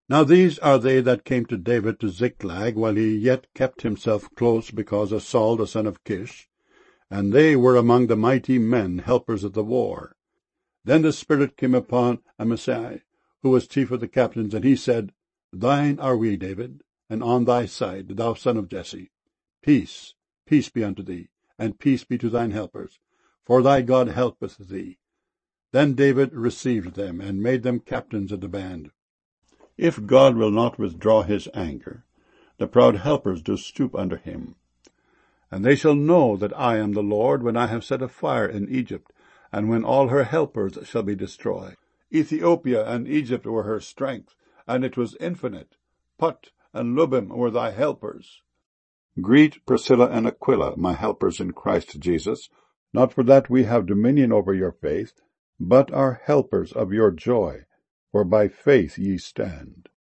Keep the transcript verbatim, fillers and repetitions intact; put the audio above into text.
Now these are they that came to David to Ziklag, while he yet kept himself close because of Saul the son of Kish, and they were among the mighty men, helpers of the war. Then the Spirit came upon Amasai, who was chief of the captains, and he said, Thine are we, David, and on thy side, thou son of Jesse. Peace, peace be unto thee, and peace be to thine helpers, for thy God helpeth thee. Then David received them, and made them captains of the band. If God will not withdraw his anger, the proud helpers do stoop under him. And they shall know that I am the Lord, when I have set a fire in Egypt, and when all her helpers shall be destroyed. Ethiopia and Egypt were her strength, and it was infinite. Put and Lubim were thy helpers. Greet Priscilla and Aquila, my helpers in Christ Jesus, not for that we have dominion over your faith, but are helpers of your joy, for by faith ye stand.